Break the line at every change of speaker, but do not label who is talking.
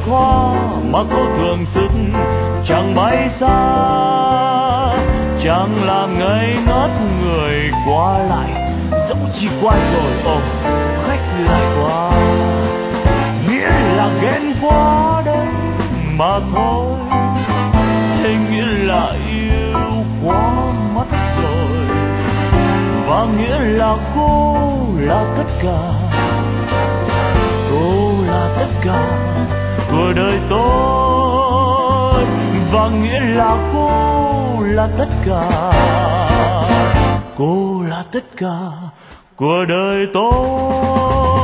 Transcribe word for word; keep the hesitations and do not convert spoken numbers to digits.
khó mà cô thường sức chẳng bay xa, chẳng làm ngây ngất người qua lại, dẫu chỉ qua rồi ôm khách lại qua, nghĩa là ghen quá đấy mà thôi, tình nghĩa là yêu quá mất rồi, và nghĩa là cô là tất cả, cô là tất cả của đời tôi, và nghĩa là cô là tất cả, cô là tất cả của đời tôi.